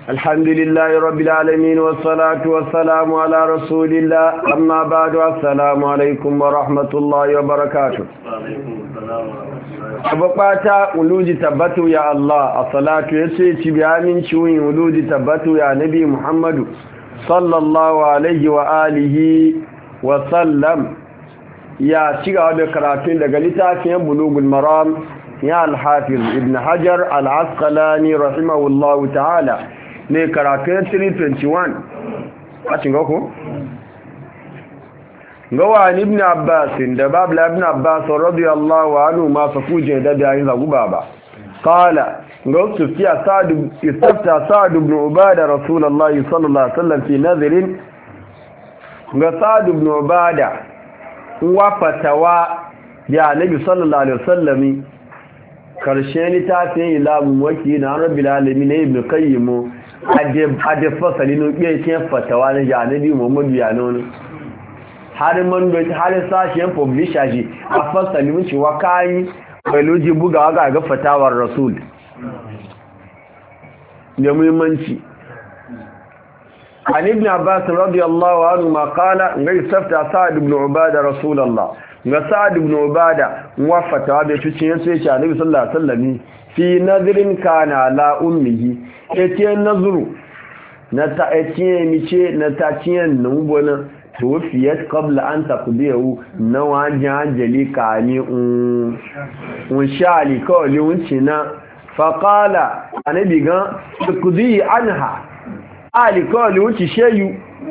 الحمد لله رب العالمين والصلاة والسلام على رسول الله أما بعد السلام عليكم ورحمة الله وبركاته أبقاتا ولود تبتو يا الله الصلاة يسيتي بآمين شوين ولود تبتو يا نبي محمد صلى الله عليه وآله وسلم يا شيخ بكراتين لقلتا في بلوغ المرام يا الحافظ ابن حجر العسقلاني رحمه الله تعالى ne karatun 321 a cinga ku gawa ibn abbas da babla ibn abbas radiyallahu anhu ma safuje da yayin zagu baba qala gautu fi sa'd istafta sa'd ibn ubada rasulullah sallallahu alaihi wasallam fi nadhirin ga sa'd ibn ubada wa fatawa ya nabi sallallahu alaihi wasallam karshe ni ta sai ilamu waki na rabbil alamin ibn qayyim ade fasali no biye ke fatawa na janabi muhammadu ya nono har man do har sashen publisher ji a fasali mun cewa kai biology bugawa ga fatawar rasul da muhimmanci an ibn abbas radiyallahu anhu ma qala ngai safta sa'd ibn ubada rasulullah ga sa'd ibn ubada wa fatawa da tucin yace ce annabi sallallahu alaihi wasallam fi nadrin kana la ummihi etiyen nazuru na ta etiyen mice na ta ciyen nubona tofiyat qabla an taqdiyu na wajen jali kani un shali kawai wuncina faqala anabi ga taqdi anha ali kawai wunci sheyu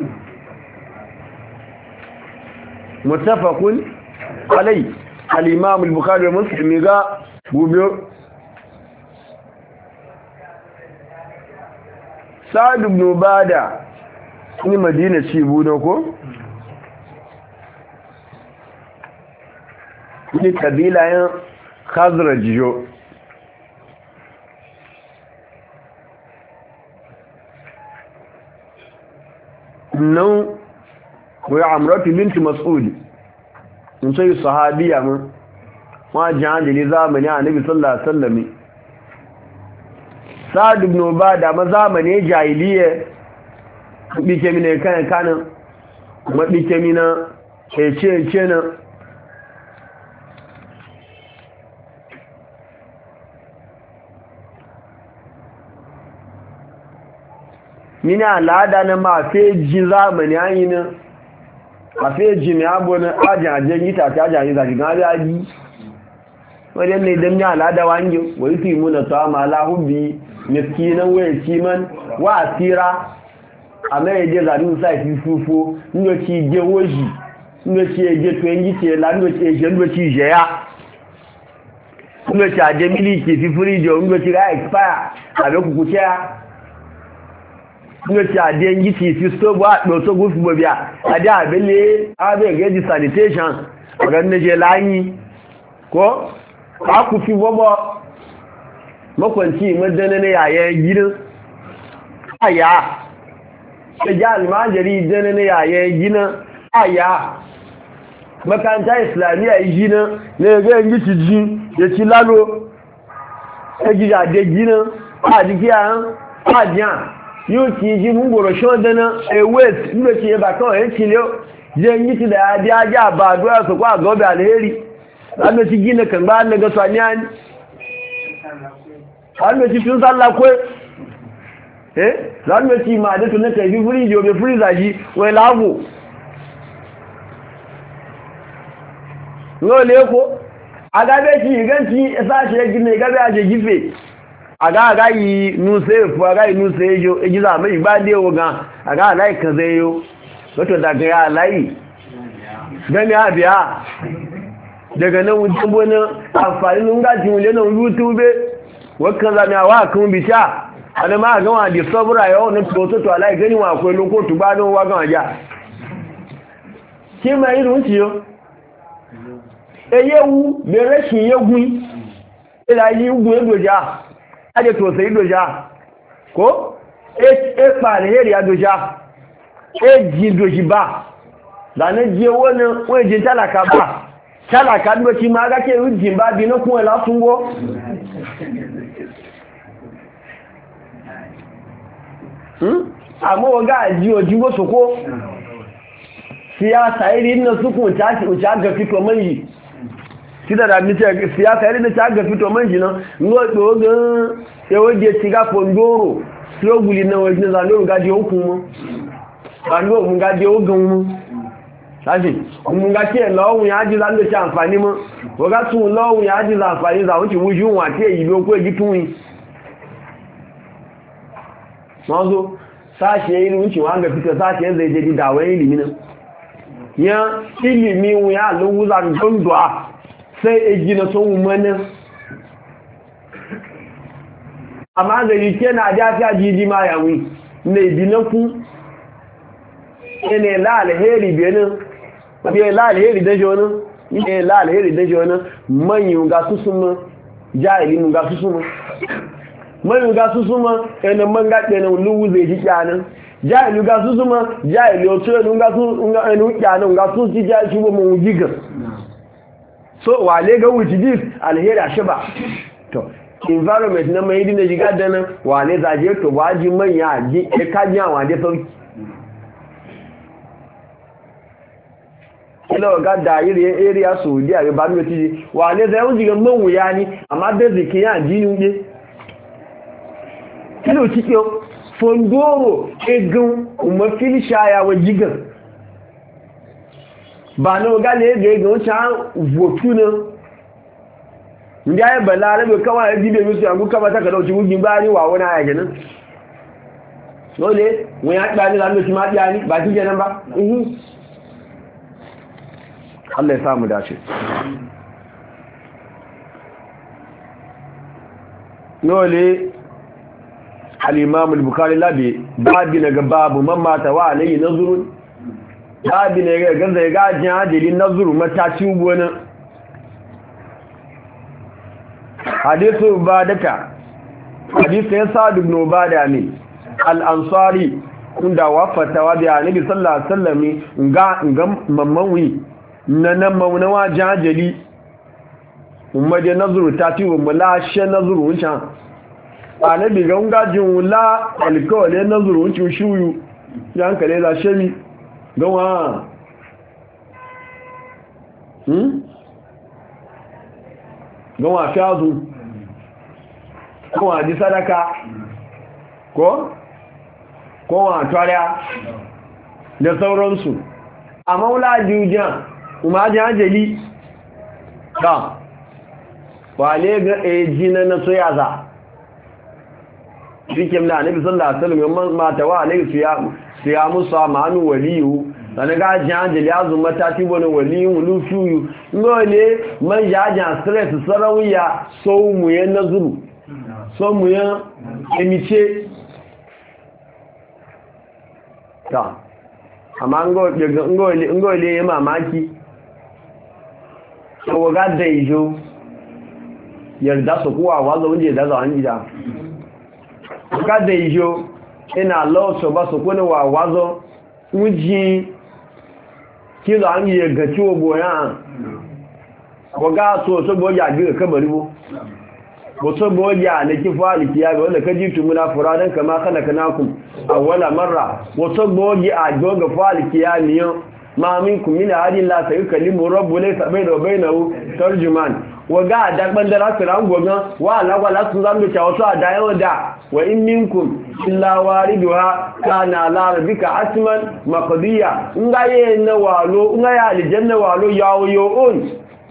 muttafaqun alai al-imam al-bukhari wa muslim ga gubiyo Sa'ad ibn Ubada ni Madina ci budo ko ni kabila yan Khazraj jo nan wa Amratu bint Mas'ud mun sai sahabiya mun wa jahili zamani Annabi sallallahu alaihi wasallam Sa'ad ibn Ubada mazamane jahiliye bike mine kanan kuma bike mina ce na mina al'ada na mafeji zamani anyi na mafeji ne abu na ajajen gita ta ajajen zaji gari aji wajen ne don ya al'ada wangi wai fi muna ta mala hubbi miskinan waya kiman wa asira a mai je zarin sa fi fufo ndo ci je woji ndo ci je to engi ce la ndo ci je ndo ci je ya ndo ci aje miliki fi fridge ndo ci ga expire abe ku kuce ya ndo ci aje engi ci fi stove wa do to gufu bobia ade abele abe ge di sanitation ga je lanyi ko aku fi bobo makwanci madana na yayin gidan aya ta ji almajari dana na yayin gidan aya makanta islamiyya yi gidan na yaga yin gici ji ya ci lalo ya ji jade gidan a jiki a jiyan yóò kí jí mú gbòrò ṣọ́ dana ewé nílò tí yẹ bà kọ́ ẹ̀ kí lé jẹ́ gici da ya di ajá àbá àdúrà sọ̀kọ́ àgọ́bẹ̀ àlẹ́rí lábẹ́ ti gina kan gbá lẹ́gọ́sọ̀ ní àní lánàá tún sálà kó lánàá tí ma dé tó ní tẹ̀bí fúríjì omi fúríza yìí wọ́n láàbò ní lè kó agábẹ́ tí ìgẹ́ tí ẹsáṣẹ́ gínà ìgábẹ́ àṣẹ jífẹ́ agá yìí núṣẹ́ èfò agá yìí núṣẹ́ ẹjọ́ ejíza àmì ìgbá dé ogan agá aláì kan zẹ́ yóò lọ́tọ̀ dàgbẹ̀rẹ̀ aláì gẹ́ni àbíá daga nan wujen bonin amfani nun gajin wule nan youtube wakan zamiyawa kan bisha ana ma gama da sabura yau na toto to alai gani wa akwai lokoto ba don wa gama ja ke mai irin ciyo eyewu be rashin yegun ila yi ugun edoja aje to sai doja ko e pa le eri adoja e ji doji ba da ne je woni won je talaka ba talaka ndo ti ma ga ke ujin ba bi no kun la tungo amma waga ji oji go soko siyasa irin na suku ta ci uca ga fito manji sida da mi ce siyasa irin na ta ga fito manji no ngo do ga e waje ti ga fondoro sloguli na waje za lo ga di hukun ba lo mun ga di ogun mu sashi mun ga ke lawun ya ji zan da ci amfani mu waga tun lawun ya ji za amfani za wuce wujun wa te yi lo ko ji tun mazo sashi irin wuce wa ga fito sashi zai je di dawo ilimi nan ya ilimi wuya lowuza gondwa sai ejina sun mana amma da yake na da ta jiji ma yawi ne dinaku ene la alheri benin be la alheri da jona ne la alheri da jona manyu ga susuma jahili mun ga susuma manyu ga susuma ene manga kenan lowuza ji kyanan jahili ga su zuma jahili otu enu ga su enu kyanu ga su ji jahili shi mu giga so wale ga wuci dis alheri ashaba to environment na mai dina jiga dana wale zaje to waji manya ji e kanya wa de sauki kilo ga dairi area Saudi Arabia ba mi ti wale zai unji ga mun wuya ni amma basic ya ji ni kilo tikyo fondoro egun umafili shaya wa jigan ba na gale ga egun wuce votu na ndị anyị bala rabe kawai dibe musu yanku kama ta kadauci gugin bani wa wani aya kenan dole wani haɗa ni zanen shi ma ɗiya ni ba kike nan ba Allah ya samu dace dole al-imam al-bukhari labi babi na babu man mata wa alayhi nazrun babi ne ga ganza ya gajin hadilin nazru mataci ubona hadithu ubadata hadithu ya sa'd ibn ubada ne al-ansari kunda wafata wa bi annabi sallallahu alaihi wasallam ga mamman wi nan mauna wa jajali umma da nazru tati wa mulashe nazru wancan anabi ga ngajin wula alkawale nazurun cushuyu yankale la shemi gawa gawa fiyazu kowa ji sadaka kowa twariya da sauransu a maula jujan umarjin ajali ta wale ga ejina na soyaza cikin da annabi sallallahu alaihi wasallam mata wa alaihi siyamu samanu waliyu dan ga janjali azu matati bono waliyu lufiyu ngole man jaja stress sarawiya so mu yan nazuru so mu yan emice ta amma ngole ya mamaki ko ga da ijo yarda su kuwa wazo wanje da za an gida kada ijo ina lọ́ọ̀sọ̀ bá sọ pé wà wázọ́ ń jí kí lọ ń yẹ gẹ̀tí ogbò yán wọ́gá tó ọ̀tọ́gbọ́ yà gbé kẹbàríwó ọ̀tọ́gbọ́ yà ní kí fàálì kí yàgbé wọ́n kẹjí túnmùná fúradán kama khalaqnakum awwala marra ọ̀tọ́gbọ́ yà àjọ́gà fàálì kí yà níyàn ma minkum min ahadin la sayukallimu rabbu laysa baynahu wa bainahu tarjuman waga adagban da rasu ran gogan wa alagwa la sun zamu ta wato adayo da wa in minkum illa wariduha kana la rabbika asman maqdiya ngaye na walo ngaya aljanna walo yawo yo on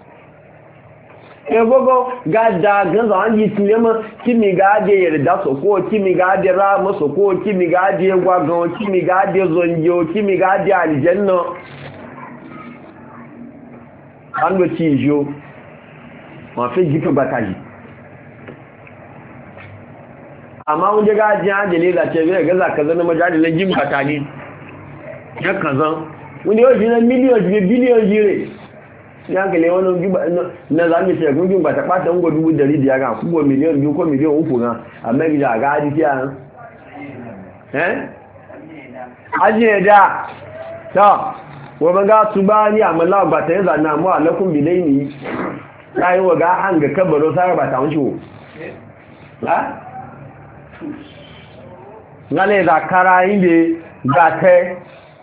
ebogo gada ganza an yi tilema kimi gade yarda so ko kimi gade rama so ko kimi gade gwagan kimi gade zonjo kimi gade aljanna an go ci jo ma fe jitu bataji amma wanda gaji an dalila ce bai ga zaka zana majalilan jin batani ya kazan wanda yau shi na miliyon biliyon jire ya ga le wani na zami ce gungun ba ta bata ngo 200 ga ku miliyon 2 ko miliyon 3 ga amma gida ga hadi kiya ajiye da ta wa maga tubani amma ba ta yanzu na mu alaikum bilaini kai wa ga an ga kabaro sai ba ta wuce ha ngale zakara inde zate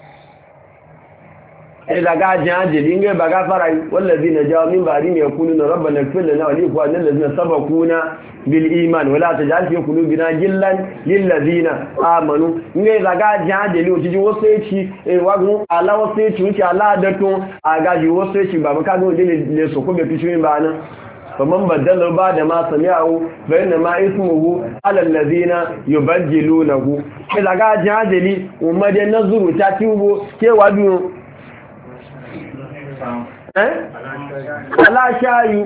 إذا قاعد جاهد لينجا بقى فرعي والذين جاءوا من بعدهم يقولون ربنا اغفر لنا ولإخواننا الذين سبقونا بالإيمان ولا تجعل في قلوبنا غلا للذين آمنوا إذا قاعد جاهد لي وتجي وصيتي واغو على وصيتي وتي على دتون اغاجي وصيتي بابا كاغو دي لسوكو بتشوين بانا فمن بدل بعد ما سمعه فإنما اسمه على الذين يبدلونه إذا قاعد جاهد لي وما دي نظر تاتيبو كي وادو aláṣáyú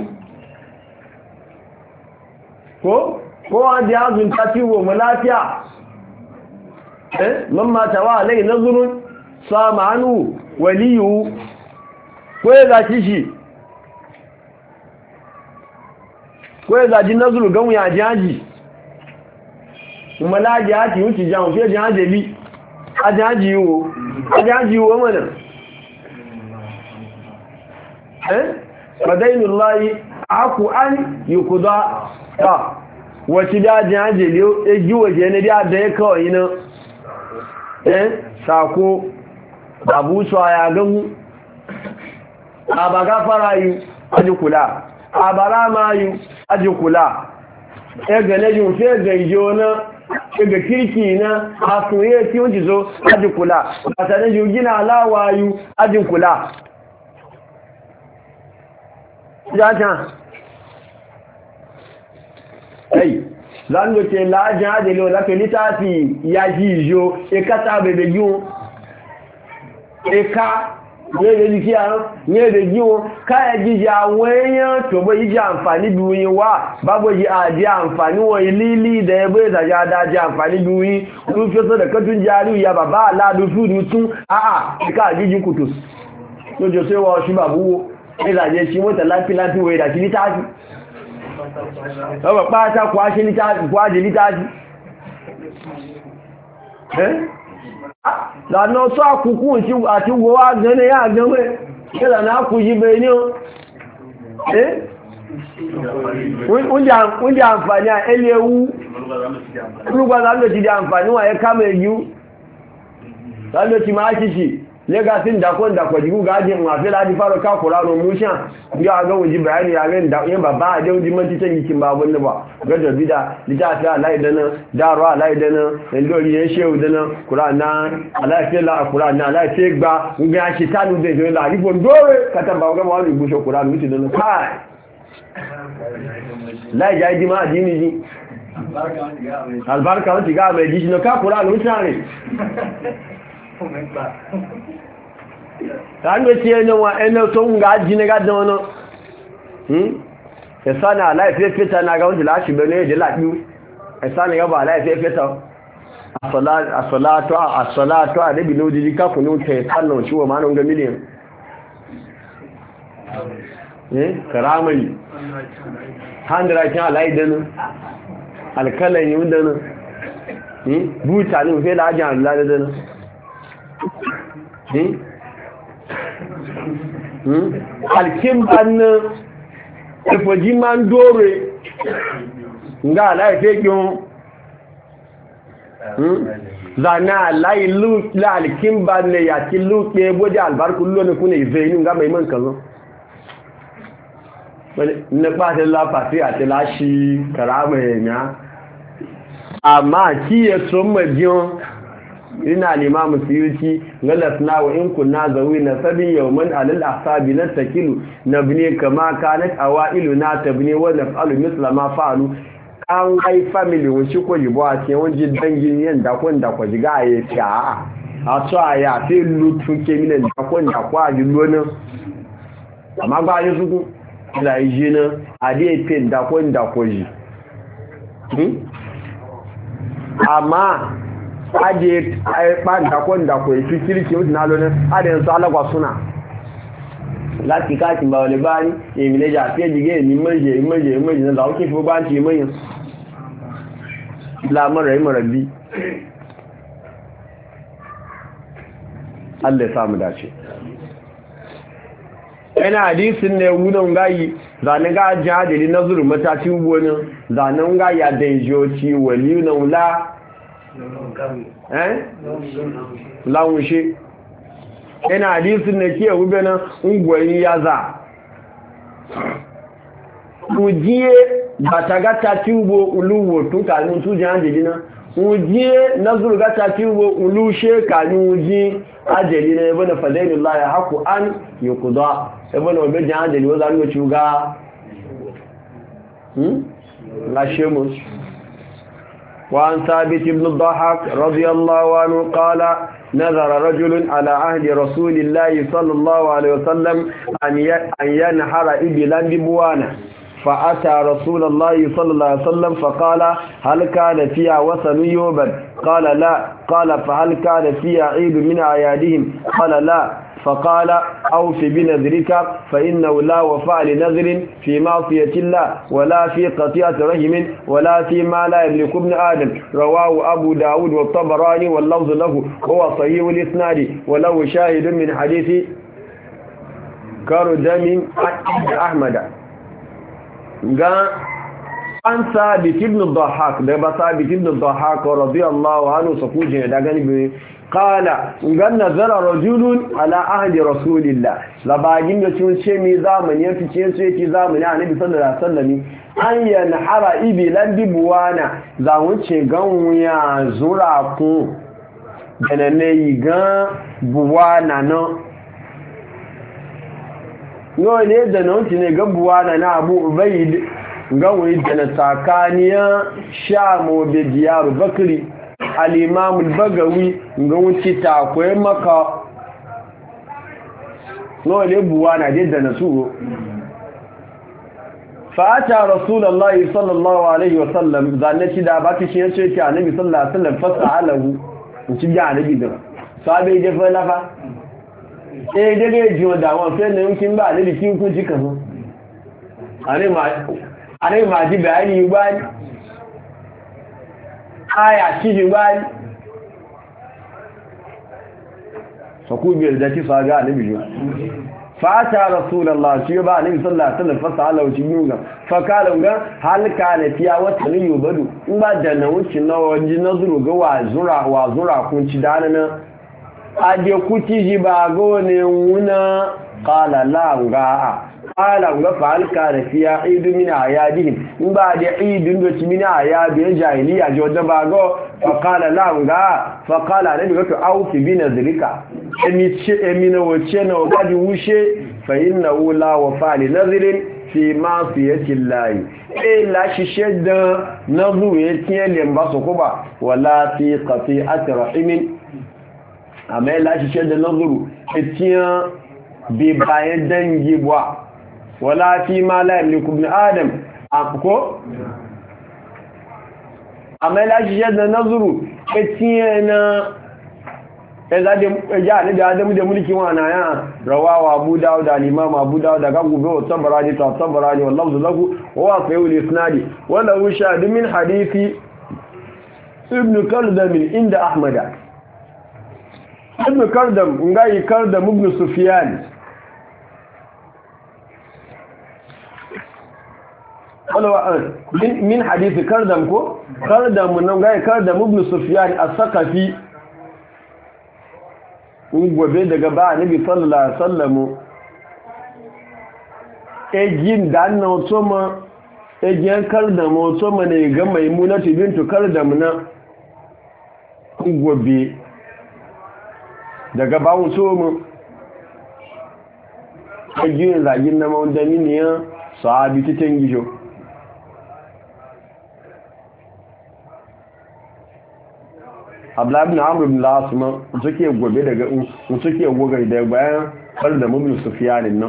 ko wọ́n jẹ́ azùn tàbí wò mọ́ látíà mọ́má tàwà lẹ́yìn nazurun sàmánù wàlíyù ko yẹ za ṣíṣì ko yẹ za jí nazuru gan wuya jájì mọ́ láti àti yíò ti jáun fẹ́ ajájì wo mọ́nà fadainul lahi aku an yukuda ta wace dajin ajele eji waje ne da ya kawai na sako abuso ya gamu abaga farayu aji kula abara mayu aji kula gane jin fe gaijo na ga kirki na asuye ti won jizo aji kula asane jugina lawayu aji kula jajan ai zan ce lajan adelo la litafi ya jijo e kata bebe yun e ka ye le ki an ye le yun ka e jija àwọn èyàn tó bo yiji àǹfààní bi yin wa babo yi adi àǹfààní won ilili da ebo ìtajà da ji àǹfààní bi yin lu fi so da katun jari ya baba ala du fudu tun ka jiji kutus lojo se wa shi babuwo ìlàjẹ́ ṣe mọ́ta láti wọ ìdàtí lítàájì ọmọ pàátà kwáṣe lítàájì lànà tó àkùkù àti wo agẹ́nẹ́ yà agẹ́mẹ́ ìlànà àkù yí bẹ ní oúnjẹ àǹfààní ẹlẹ́ ewu olúgbàtà ló ti di àǹfààní wà ẹ kámẹ̀ yíú lálọ́ ti máa ṣíṣì legasin dakon da kwajigu gajin mafi ladi fara kakura no mushan ya ga wuji bayani ya ga da yin babba a jawji manti tan yikin babun ne ba ga da bida litafi alai dana daro alai dana ndori yen shehu dana qur'ana alai fe la qur'ana alai fe gba nga shi tanu de jo la ri bon dore kata ba ga ma ri busho qur'an muti dana kai la ja di ma dini ji albarka wanti ga me ji no ka qur'an mutare tàbí tí ẹni wọn ẹni tó ń ga jí ní gádán ọ̀nà ẹ̀sánà aláìfẹ́fẹ́ta ní agáwọ́n jìlá ṣùgbẹ́ ní èdè lápíú ẹ̀sánà yọba aláìfẹ́fẹ́ta àsọ̀látọ́ àdébì ní ojìdí káfù ní oúnjẹ ẹ̀sánà ṣíwọ̀ máa ń gẹ mílíọ̀n karamani handwriting aláìdẹ́nu alkalayin dẹ́nu búta ní òfẹ́ láàájá àrùládẹ́dẹ́nu alkimban ifoji ma ń dóre nga aláìfẹ́ kí wọn zana alkimban ne ya ki lúpẹ́ bóde albarkun lónìí fún ìfẹ́ inú nga mai mọ́n kazan nípa tí lápàtí àti láṣí kàrámà ẹ̀mìá àmá kí yẹ tó mọ̀ jíun ina limamu siyuci galasna wa in kunna zawi na sabin yawman alal ahsabi na takilu nabni kama kanat awailu na tabni wa naf'alu misla ma fa'alu an ai family wuci ko yibo a ce wonji dangin yan da kon da ko jiga ya ci a to aya fe lutu ke minan da kon da kwa ji lona amma ba yi su la yina ade fe da kon da ko ji amma aje pàdàkọ́ ìdàkọ̀ ètù kìrìkì ó ti náà lónà adẹ̀ ń sọ alágbà súnà láti káàkiri bá wọlé bá ní èmìnlẹ́jà àti ẹjìgẹ́ èmì mẹ́jẹ̀ náà láwọn kí fún bá ń ti mẹ́yìn lámọ́rẹ̀ ìmọ̀rẹ̀ bí Allah samu dace yana hadisin ne wunan gayi zanen ga jihadili na zuru matakin wani zanen ga ya danjoci wali na wula lawushe ina hadisin da ke hube nan ungwani ya za ujiye ba ta gata tubo uluwo tun kanun tujin ajeli na ujiye na zurgata tubo ulushe kanun uji ajeli na ebe na fadailun la ya haku an yi kuda ebe na obejin ajeli wanda nuna shuga lashe mu وعن ثابت بن الضحاك رضي الله عنه قال نظر رجل على عهد رسول الله صلى الله عليه وسلم أن ينحر إبلا ببوانا فأتى رسول الله صلى الله عليه وسلم فقال هل كان فيها وثن يوبد قال لا قال فهل كان فيها عيد من أعيادهم قال لا فقال أوف بنذرك فإنه لا وفاء لنذر في معصية الله ولا في قطيعة رحم ولا فيما لا يملك ابن آدم رواه أبو داود والطبراني واللفظ له هو صحيح الإسناد وله شاهد من حديث كردم أحمد an sabit ibn dhahak da ba sabit ibn dhahak radiyallahu anhu sakuje da gani bi qala ngan nazara rajulun ala ahdi rasulillah labagin da cin ce mi zamani ya fice su yake zamani annabi sallallahu alaihi wasallam an yanhara ibilan bibuwana za wuce ganwuya zura ku ganane gan buwana no no ne da nan ne ga buwana na Abu Ubayd gawayi da na tsakaniya shamu da diyaru bakri al-imam al-bagawi ga wuce takwai maka no le buwa na da na suro fa'ata rasulullahi sallallahu alaihi wasallam zannaci da ba ta shi yace ki annabi sallallahu alaihi wasallam fasalahu in ci ga annabi da sabe da fa lafa dege jiwo da won fe ne kin ba annabi kin kun ji kan are ma ji bayani bani aya ci bani saku biyar da ci saga annabi jo fata rasulullah shi ba annabi sallallahu alaihi wasallam fasala wuci yuga fakala ga halka ne fiya wata ne yubadu in ba da na wuci na waji nazuru ga wa zura kun ci dana na ade kuti ji ba go ne wuna qala la ga ala ga falka da fiya idu min ayadihim in ba da idun da min ayadin jahiliya jo da ba go fa qala la ga fa qala nabi ga to auki bin zalika emi ce emi na wace na ba di wushe fa inna la wa fali nazrin fi ma'siyati llahi la shi shedda nazu yake lemba so ko ba wala fi qati'ati rahimin amma la shi shedda nazuru etiyan bi bayan dangi bwa wala fi ma la yamliku ibn adam ko amela jiyada nazuru etiyana ezade ejale da adamu da mulki wana ya rawawa abu dawud al-imam abu dawud daga gube tabarani wallahu lahu wa fa'ul isnadi wala ushad min hadithi ibn kaldam inda ahmada ibn kaldam ngai kaldam ibn sufyan min hadisi kardam ko kardam nan ga kardam ibn sufyan as-saqafi gobe daga ba annabi sallallahu alaihi wasallam ejin dan na otoma ejin kardam otoma ne ga maimunatu bintu kardam na gobe daga ba otoma ejin zagin na maudani ne sahabi titan gijo Abdullahi ibn Amr ibn al-As ma suke gobe daga suke gogar da bayan har da Ibn Sufyan nan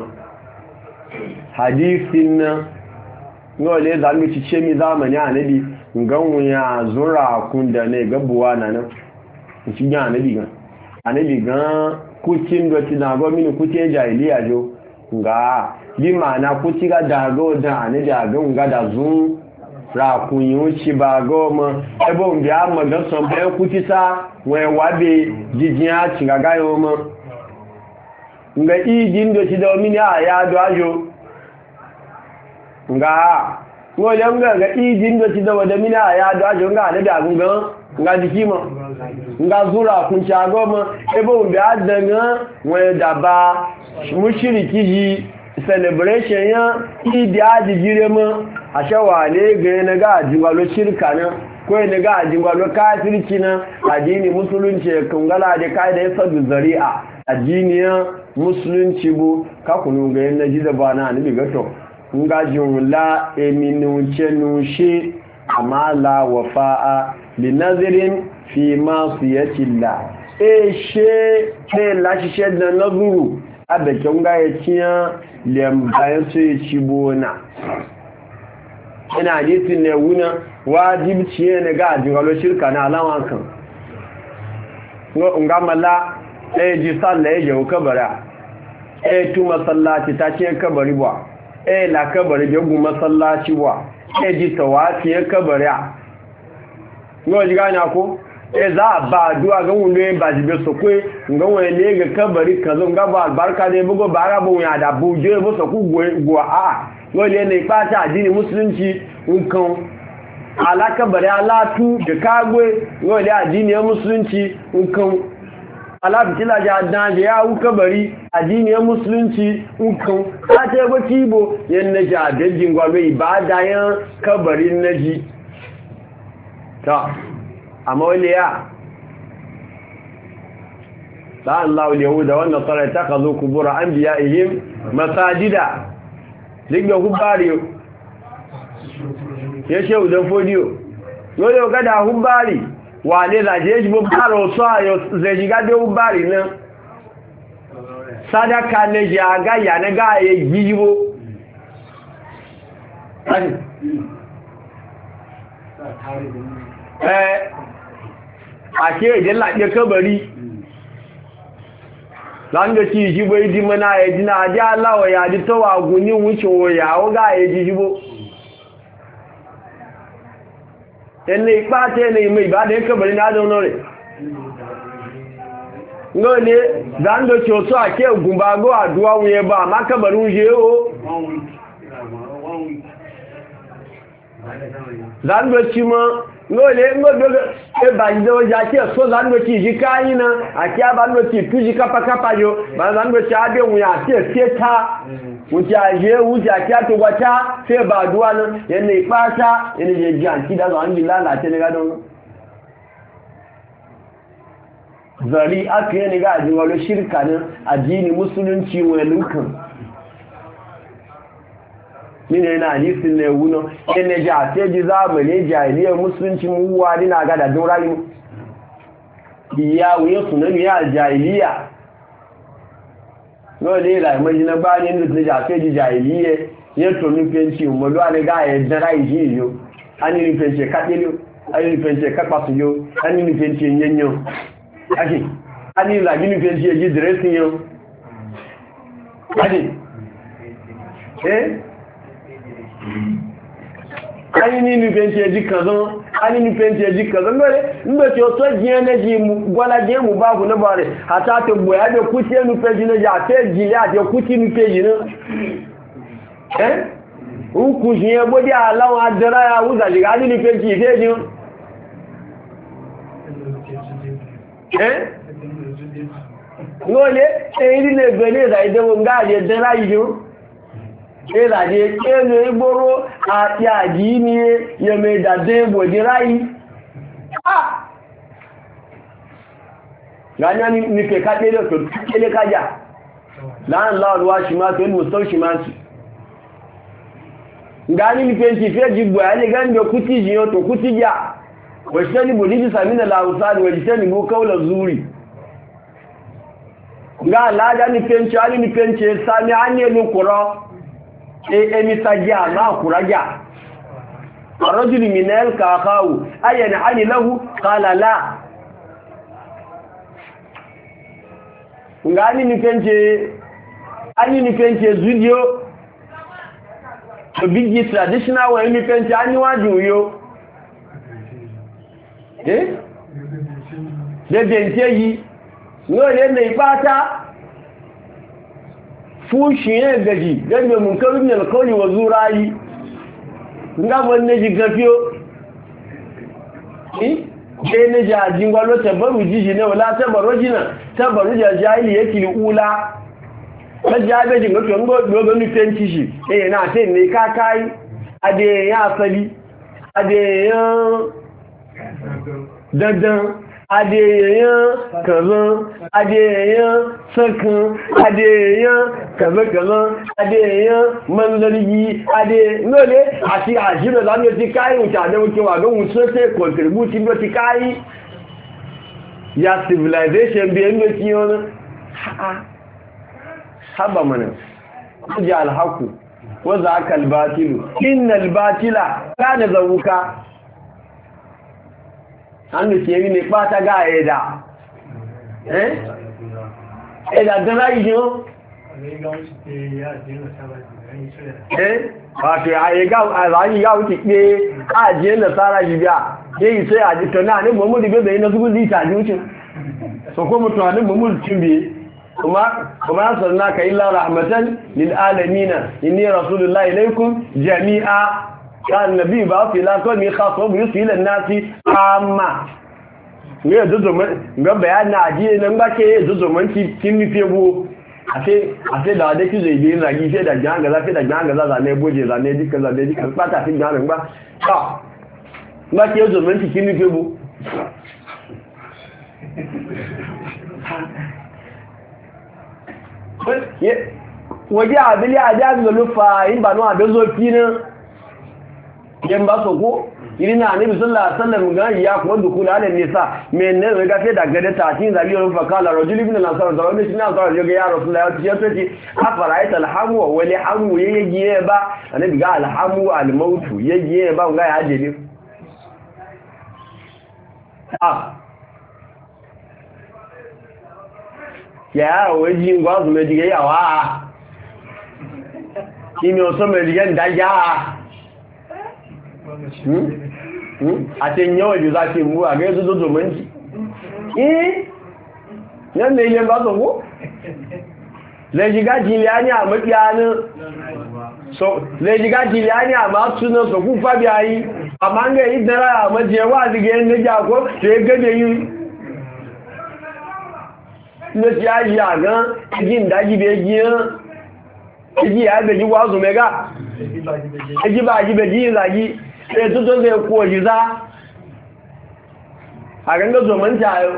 hadisin nan no le zalmi ci ce mi zamani annabi ganwu ya zura kun da ne gabuwa nan ci ga annabi ga kucin da ci na go mini kucin jahiliya jo ga bi ma'ana kuci ga dago da annabi ga da zun rakun yunci ba goma ebe mbi a maga son bayan kutisa wai wabe jijiya cinga gayo ma nga ijin da ci da omini a ya do ajo nga ngole nga ga ijin da ci da wada mina a ya do ajo nga da gungan nga jikima nga zura kun shago ma ebo bi adanga we daba mushiriki ji celebration ya idi ajijire ma ashawa ne ga na ga jingalo shirka na ko ne ga jingalo kafirci na addini musulunci kun gala da kaida ya sadu zari'a addiniya musulunci bu ka kunu ga yana ji da bana ni ga to nga jumla eminu chenu shi amala wafa'a linazirin fi masiyati llah she la shi da nazuru abeke nga yaciya lembayan su ci bona ina hadisin ne wuna wajibci ne ga ajingalo shirka na alawan kan nga mala ji sallah je kabara tu masallaci ta ce kabari ba la kabari be gu masallaci ba ji tawafi kabari ngo ji ganya ko za ba duwa ga wunde ba jibe sokwe nga wele ga kabari kazo nga ba albarka ne bugo bara bu ya da buje bo soku go a wele ne pata addini musulunci nkan ala kabari ala tu da kagwe wele addini musulunci nkan ala bitila ja dan ya hu kabari addini musulunci nkan ta ce ba kibo yanne ja dajin gwabe ibada yan kabarin naji ta amma wani ya ba Allah yahuda wannan tsara ta kazo kubura an biya ihim masajida duk da hubbari ya ce udan fodiyo yau kada hubbari wane zaje shi bubbaro so a zai shiga da hubbari nan sadaka na jaga ya na ga ya gijibo ake idan laɗe kabari zan da ci shi bai ji mana ya ji na ji allawa ya ji tawa guni wucin waya waga ya ji shibo yana ipata yana mai ba da ya kabari na zaunare ngole zan da ci otu ake gumbago a duwa wuye ba ma kabarin wuce o zan da ci ma ngole ngodo e ba ndo ja ti so zan do ti jikayi na ati aba ndo ti tuji kapa kapa yo ba zan do ti ade wu ya ti eta mu ti aje wu ti ati ato gwata se ba duwa na yene ipata yene je jan ti da zo an bila la te ne ga don zari ake ne ga aji walo shirka ne addini musulunci welukan mine na hadisin ne wuno ene ja te ji zamane jahiliyar musulunci muwa dina ga da dorayi biya wuya sunan ya jahiliya no le la mai na ba ni ndu ja te ji jahiliye ye to mi penci mo lo ani ga e dara yi yo ani ni penci ka delo ani ni penci ka pasu yo ani ni penci nyenyo aki ani la ni penci ji dressing yo aki ani ni penti eji kazan ani ni penti eji kazan ngore ndo ti o to jiyan na ji mu gwala je mu babu na bare ata to boya de kuti enu peji na ja te ji ya de kuti ni peji na u ku jiyan bodi alawo adara ya uza ji ani ni penti peji ngole eri le bele da ide mo nga je dara yijo ìràdé kéèlò ìgbóró àti àjí ní yẹmẹ ìdàdé ìbòdí ráyí. Gányá ní kẹka tẹ́lẹ̀ tó tẹ́lẹ̀ kájà láàrín láàrùwá ṣìmáàtì olùsọ́ ṣìmáàtì. Gányí ní pé ti fẹ́ jìgbò ẹni gẹ́ndẹ̀ kútí jìyàn tó kútí jà, wẹ̀ṣẹ́ ní bòdíjì sàmínà láàrùsáàdì wẹ̀ṣẹ́ ní bó kọ́ọ̀lọ̀ zúrì. Gá láàjá ní pẹ́ńṣẹ́ sámi á ní ẹnu kọ̀rọ̀ emisaja ma kuraja الرجل من الكاخاو أينعني له قال لا ngani nifenche zudio to bigi traditional wa nifenche ani waju yo de yi no le ne ipata fushiye gaji gaje mun karu ne alkawli wa zurayi nga wanne ji gafiyo sai na jajin gwalo tabaru jiji ne wala tabaru jina tabaru jahili yake ula ka jabe jin goto ngo dogo ni tenti shi na sai ne ka kai ade ya asali ade ya dandan adeyan kazan adeyan sakan adeyan kazan adeyan manzargi nole àti àṣírò láti ti káyí òkè àdẹ́wòkè wà lóhun tó ṣe contribute ló ti káyí ya civilization bí ẹgbẹ́ tí yọ́n haɓa mana kújẹ alhaku wọ́n za aka albatilu inna albatila ká da zawuka an da ke ne pata ga ẹ̀dà ẹ̀dà dára yíò wato àyíká wuce pé àjíyẹ́ da sára jìbíà yẹ́ ìṣẹ́ àjíkọ̀ náà ní mọ̀mú di bẹ́bẹ̀ iná súnkú zíta jùcin so kó mutu ní mọ̀mú túnbí kuma sọ̀rọ̀ ka illa rahmatan lil alamina inni rasulullahi ilaikum jami'a kan nabi ba fi la ko mi khaso bi yusil an-nasi amma ne zuzo ga bayan na ajiye nan ba ke zuzo man kin mi febo ase da da ki zai bi ragi sai da janga za ne boje za ne dika pata fi janga ba ba ke zuzo man kin mi febo waje abili a jami'ar lufa yin ba nuwa don zofi nan yan ba so ko irin na annabi sallallahu alaihi wasallam ga ya kuma dukula ala nisa men ne ga fe da gade ta tin zaliyar fa kala rajul ibn al-ansar da wani shine ansar ya ga ya rasulullahi ya ce afara'aita alhamu wa li hamu yayi ba annabi ga alhamu almautu yayi ba ga ya je ne ya waji ngwazu me dige yawa kimi o so me dige ndaja àti yàn ìjò láti mú àgẹ́sù tó tó mọ́jí yán lè ilẹ̀ bá sọ̀kú lẹ́jìgájì ilẹ̀ á ní àmọ́kí àánú lẹ́jìgájì ilẹ̀ á ní àmá túnà sọ̀kú fábí ayí àmáńgẹ̀ ìdára àmọ́jì ẹwà àdìgẹ́ ẹnẹ́jà kó tó gẹ́gẹ́ yìí ló ti á yí àgán ẹjí ìdájíbẹ̀ ẹjí àgbẹ̀jí wázùn mẹ́gá ẹjí bá àjíbẹ̀jí ìràjí ètò tó zai kó yìí a ganga zoman jayo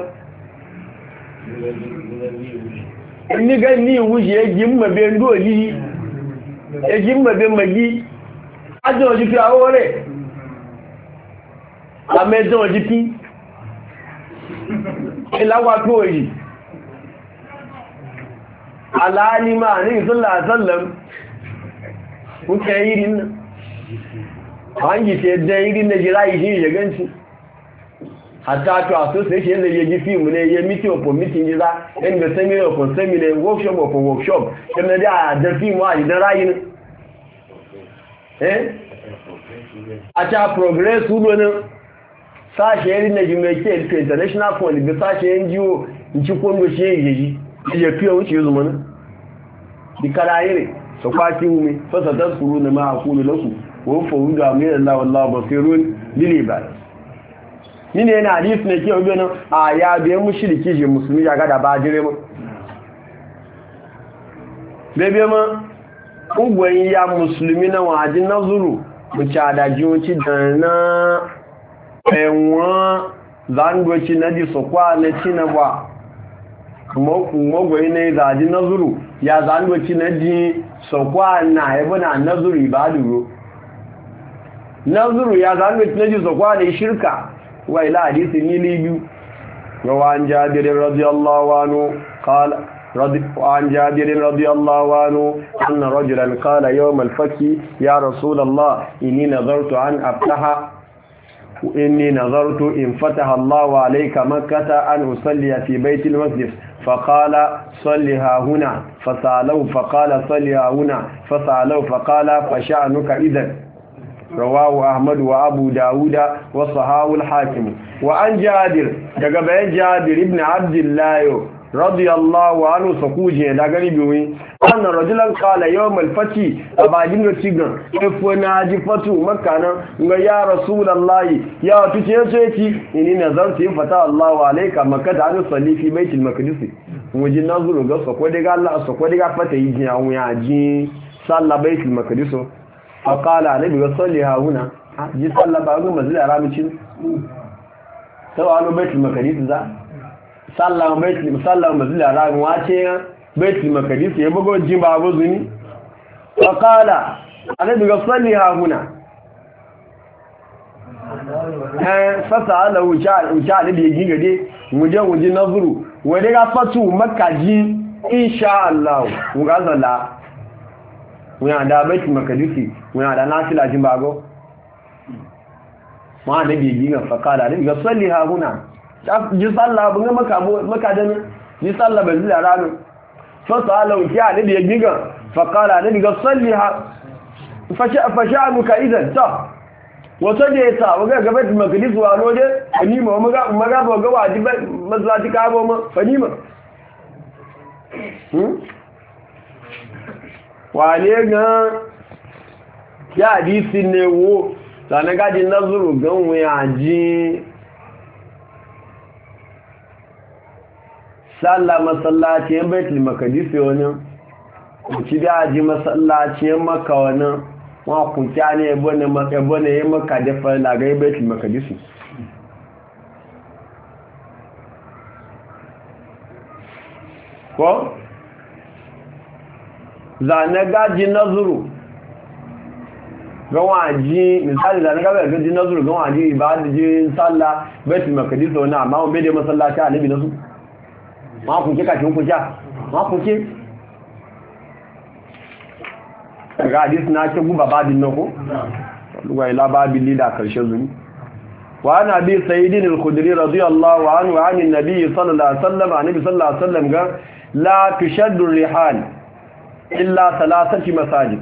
ní gan ní ìwúṣe ẹjí mọ̀bẹ̀ ndóòlì ẹjí mọ̀bẹ̀ mọ̀gí ajọ́ ojú fi àwọ́ rẹ̀ àmẹ́jọ́ ojú fi ìláwà tó yìí aláàlímà ní ìsọ́lá àsọ́lẹ̀m ń kẹ́ yìí náà an yi ce dan irin na jira yi shi ya ganci hatta to association da yaji film ne ya meeting for meeting jira in the seminar for seminar workshop for workshop kuma da film wa idan rayin a ta progress ulo ne sashe irin na jimake international fund bi sashe NGO in ci kondo shi yaji ya fiye wuce yanzu mana di karayire so kwati umi fasa tasuru na ma aqulu lakum وفوض امر الله والله بصير للعباد nínú ẹni àdífì ní kí ọgbẹ́ náà àyà bí i mùsùlùmí ṣe mùsùlùmí àgádà bá jẹ́rẹ́ mọ́ bẹ́bẹ́ mọ́ ń gbẹ̀yìn ya mùsùlùmí náà wọ́n àjí náàzùrù mùsùlùmí àdájí wọ́n ti dáná ẹ̀wọ̀n zangoci na di sọkwá na cinawa mọ́gbẹ̀yìn na ìzàjí náàzùrù ya zangoci na di sọkwá na ẹbọ́n na náàzùrù ìbádùrú nazuru ya zama tunaji zakwa ne shirka wa ila hadisi ni libiyu wa an jabir radiyallahu anhu qala عن جابر رضي الله عنه أن رجلا قال يوم الفتح يا رسول الله إني نظرت إن فتح الله عليك مكة أن أصلي في بيت المسجد فقال صلها هنا فسألوا فقال صلها هنا فسألوا فقال فشأنك إذن رواه أحمد وأبو داود وصحاه الحاكم وعن جابر ابن عبد الله radiyallahu anhu sakuje da gani biwi anna rajulan qala yawm al-fati abajin da cigan ifuna ji fatu makana ga ya rasulullahi ya tuce yace inni nazartu in fata Allahu alayka makka an salli fi baitul maqdis wajin nazuru ga sako daga Allah sako daga fata yi ji awun ya ji salla baitul maqdis fa qala nabi wa salli hauna ji salla ba ga mazila ramicin sawa baitul maqdis za sallan baitul musallan mazila ragun wace baitul maqdis ya bugo jin babu zuni fa qala annabi ga salli ha huna fa sala wuja da bi gingade wuje nazuru wade ga fatu makkaji insha Allah mu ga zalla mu ya da baitul maqdis mu ya da nafila jin bago ma da bi ginga fa qala annabi ga salli ha huna ji sallah bunga maka da ji sallah bai zuwa ranu fa salahu ya ne da giga fa qala ne ga salliha fa sha'anuka idan ta wato da yasa waga gaba da makadis wa loje ni ma maga ba ga wajibi masallaci ka ba ma fanima wale ga ya hadisi ne wo sanaga din nazuru gan ya ji sallah masallacin baitul maqdis wani ci da ji masallacin makka wani wa ku kyane bone ya makka da fa la ga baitul maqdis ko zane gaji nazuru ga waji misali zane gaji nazuru ga waji ibada ji sallah baitul maqdis wani amma on bai da masallaci annabi nasu ma kun ke kashin ku ja ma kun ke ga hadis na ce guba babin nan ko luwa ila babin lida karshe zuni wa ana bi sayyidin al-khudri radiyallahu anhu wa an an-nabi sallallahu alaihi wasallam annabi sallallahu alaihi wasallam ga la tushaddu rihal illa thalathati masajid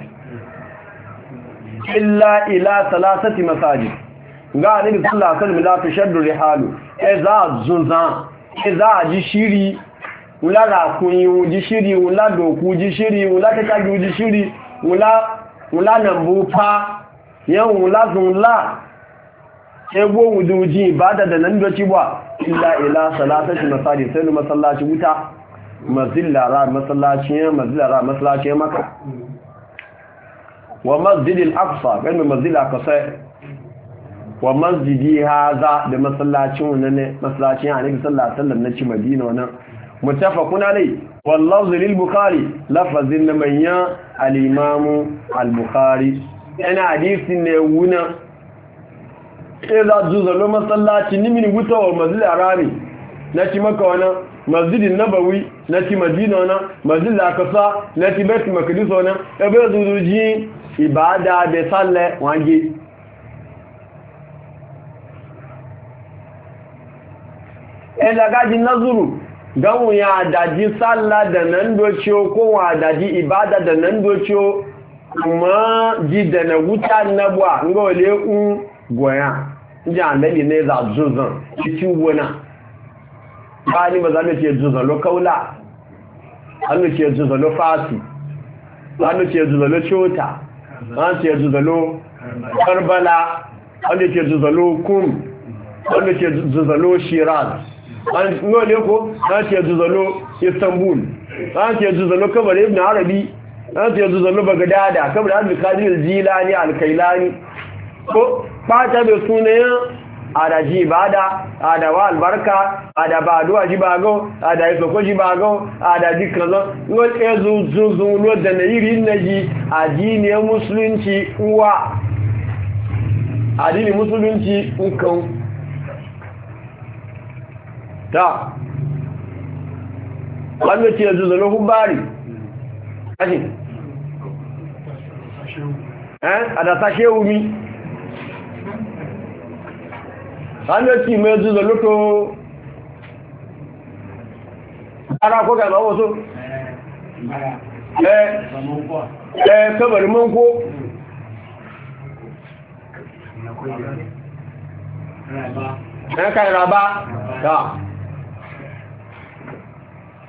illa ila thalathati masajid ga annabi sallallahu alaihi wasallam la tushaddu rihalu idza zunzan idza jishiri wula rakunyi ujishiri wula doku ujishiri wula kakagi ujishiri wula nambufa yan wula zunla ego wuduji ibada da nan doci ba ila salatati masajid sai masallaci wuta mazillara masallaci maka wa masjidil aqsa kan masjidil aqsa wa masjidi hadha da masallacin wannan masallacin annabi sallallahu alaihi wasallam na ci madina wannan متفقون عليه واللفظ للبخاري لفظ النمية الإمام البخاري أنا حديث نيونا إذا جزلوا مسلاتي نمين قطة والمسجد العرامي نتي مكة وانا مسجد النبوي نتي مدينة وانا مسجد الأقصى نتي بيت المقدس وانا يبقى زوجين إبادة بصالة وانجي إذا قاعد نظروا gan ya daji sallah da nan docio ko wa daji ibada da nan docio kuma ji da na wuta na bua ngole goya ji annabi ne za zuzan ci wona ba ni ba za mu ce zuzan lo kaula an ce zuzan lo fasi an ce zuzan lo chota an ce zuzan lo karbala an ce zuzan lo kum an ce zuzan lo shiraz an ngole ko an ce zuzalo istanbul an ce zuzalo kabar ibn arabi an ce zuzalo bagdada kabar al-qadir jilani al-kailani ko fata da sunayen adaji ibada adawa albarka adaba aduwa jibago adai soko jibago adaji kazo ngol ezu lo da nayiri naji adini musulunci uwa adini musulunci ukan ta wanda ce yanzu zalo hubari kashi a da sashe wumi wanda ce mai yanzu zalo to ara ko gaba wasu kabarin manko kai raba ta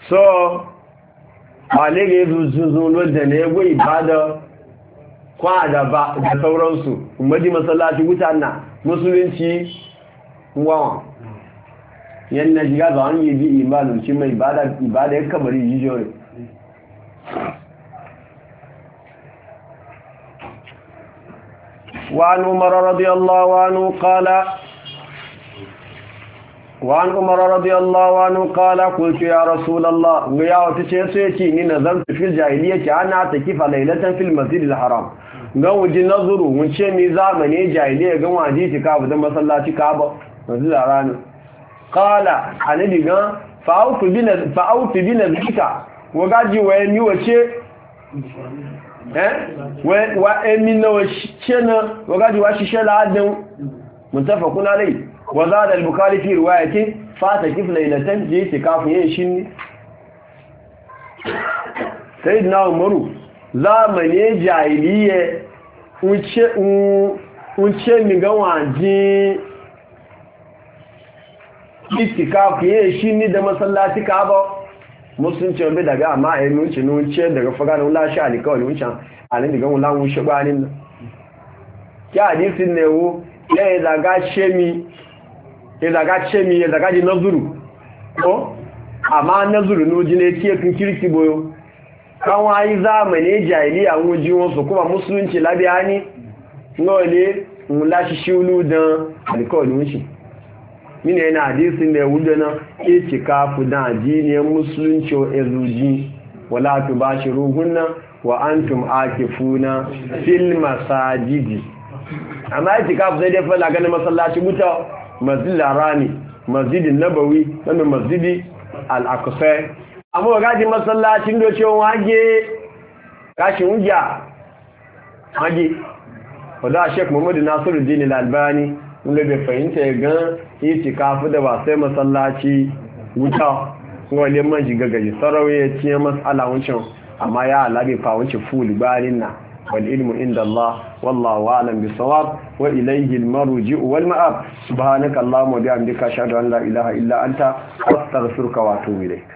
so wale ga zuzuno da ne go ibada kwa da ba da sauransu kuma di masallaci mutana musulunci wawa yanna jiga ba an yi bi imanin shi mai ibada ya kabari jijo ne وعن عمر رضي الله عنه قال قلت يا رسول الله ويا وتشيسيتي ni nazartu fil jahiliyyati ana takifa laylatan fil masjidil haram ga wuji nazuru mun ce mi zamane jahiliyya ga waji tikafu da masallaci Kaaba masjidil haram qala annabi ga fa'autu bina zika wagaji waye mi wace wa emina washena wagaji washishe la'adun muttafaqun alayhi wa zada al-bukhari fi riwayati fata kif laylatan ji tikafu yin shin sayyidina umaru zamane jahiliye unce mi ga waji itikafu yin shin da masallaci Kaaba musulunci wanda daga amma a yi nunce daga faga da wula shi alikawar wuncin alin daga wula wushe bayanin nan ki hadisin ne wo ya zaga shemi ya zaga ji nazuru ko amma nazuru nuji ne tiye kun kirki boyo kan wayi zamani jahiliya wuji wasu kuma musulunci labiya ni ngole wula shi shiulu dan alikawar wuncin mine yana hadisin da ya wuce na itikafu da addiniyar musulunci ezuji wala tubashiruhunna wa antum akifuna fil masajidi amma itikafu sai dai fara ganin masallaci muta masjidil harami masjidin nabawi da masjidi al-aqsa amma ga ji masallacin doce wage kashi wuya wage wala Sheikh Muhammad Nasiruddin Al-Albani wanda bai fahimta ya gan itikafu da ba sai masallaci wuta wale man shiga gaji sarauye ya ciye matsala wucin amma ya alabe fa wucin fuli bayanin na wal ilmu inda Allah wallahu a'lam bisawab wa ilayhi al-marji'u wal ma'ab subhanaka allahumma wa bihamdika ashhadu an la ilaha illa anta astaghfiruka wa atubu ilayk